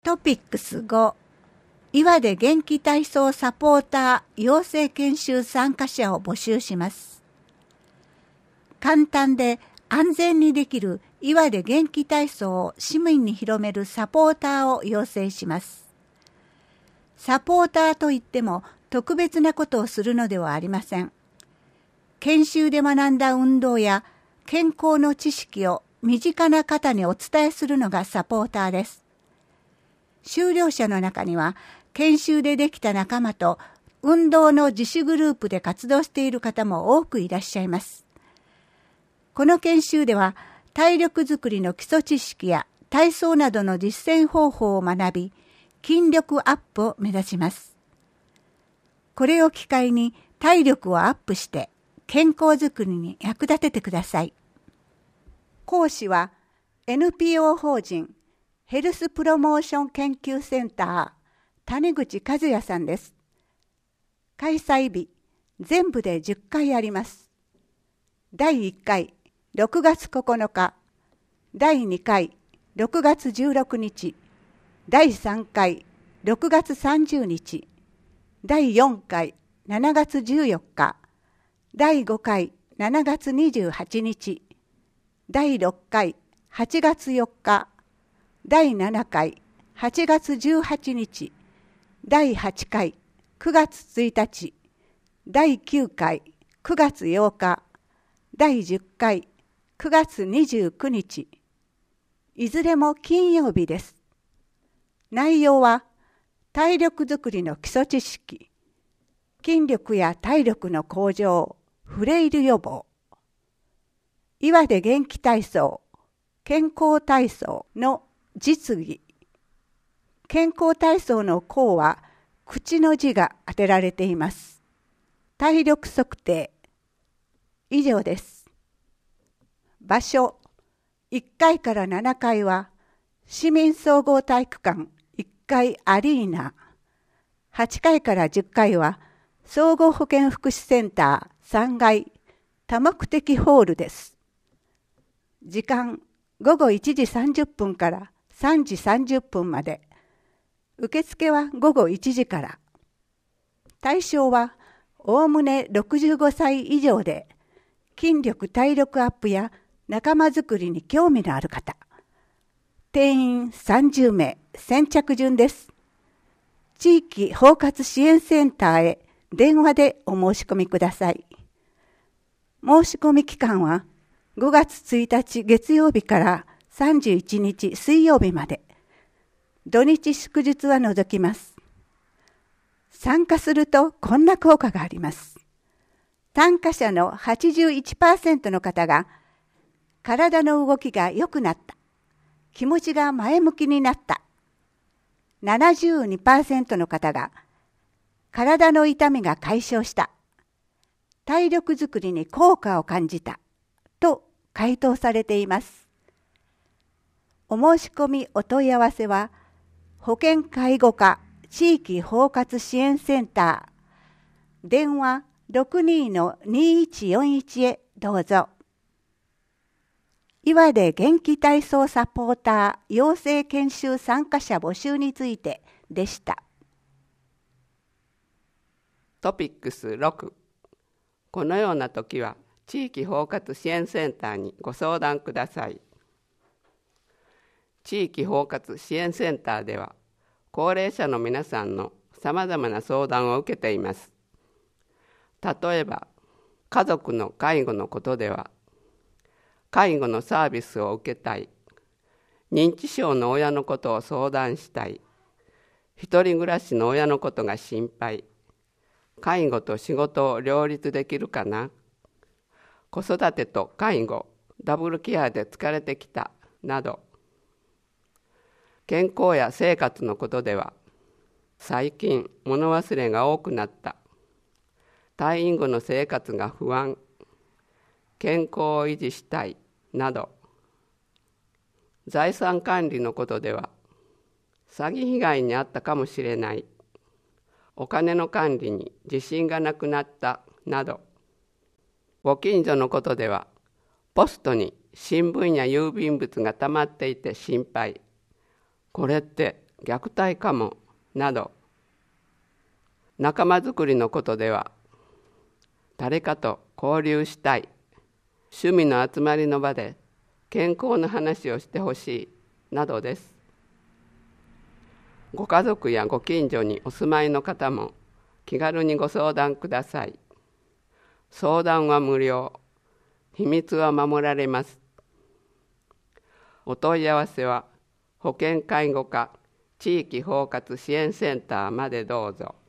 トピックス5、岩で元気体操サポーター養成研修参加者を募集します。簡単で安全にできる岩で元気体操を市民に広めるサポーターを養成します。サポーターといっても特別なことをするのではありません。研修で学んだ運動や健康の知識を身近な方にお伝えするのがサポーターです。修了者の中には、研修でできた仲間と運動の自主グループで活動している方も多くいらっしゃいます。この研修では、体力づくりの基礎知識や体操などの実践方法を学び、筋力アップを目指します。これを機会に体力をアップして健康づくりに役立ててください。講師は NPO 法人ヘルスプロモーション研究センター谷口和也さんです。開催日全部で10回あります。第1回6月9日、第2回6月16日、第3回6月30日、第4回7月14日、第5回7月28日、第6回8月4日、第7回8月18日、第8回9月1日、第9回9月8日、第10回9月29日、いずれも金曜日です。内容は体力づくりの基礎知識、筋力や体力の向上、フレイル予防、岩で元気体操、健康体操の実技。健康体操の項は口の字が当てられています。体力測定。以上です。場所。1階から7階は市民総合体育館1階アリーナ。8階から10階は総合保健福祉センター3階多目的ホールです。時間午後1時30分から3時30分まで。受付は午後1時から。対象はおおむね65歳以上で、筋力体力アップや仲間づくりに興味のある方。定員30名、先着順です。地域包括支援センターへ電話でお申し込みください。申し込み期間は5月1日月曜日から31日水曜日まで。土日祝日は除きます。参加するとこんな効果があります。参加者の 81% の方が体の動きが良くなった。気持ちが前向きになった。72% の方が体の痛みが解消した。体力づくりに効果を感じた。と回答されています。お申し込みお問い合わせは、保健介護課地域包括支援センター、電話 62-2141 へどうぞ。岩で元気体操サポーター養成研修参加者募集についてでした。 トピックス6。このような時は地域包括支援センターにご相談ください。地域包括支援センターでは、高齢者の皆さんのさまざまな相談を受けています。例えば、家族の介護のことでは、介護のサービスを受けたい、認知症の親のことを相談したい、一人暮らしの親のことが心配、介護と仕事を両立できるかな、子育てと介護、ダブルケアで疲れてきた、など、健康や生活のことでは、最近物忘れが多くなった、退院後の生活が不安、健康を維持したい、など、財産管理のことでは、詐欺被害に遭ったかもしれない、お金の管理に自信がなくなった、など、ご近所のことでは、ポストに新聞や郵便物がたまっていて心配、これって虐待かもなど、仲間づくりのことでは誰かと交流したい、趣味の集まりの場で健康の話をしてほしいなどです。ご家族やご近所にお住まいの方も気軽にご相談ください。相談は無料、秘密は守られます。お問い合わせは保健介護課地域包括支援センターまでどうぞ。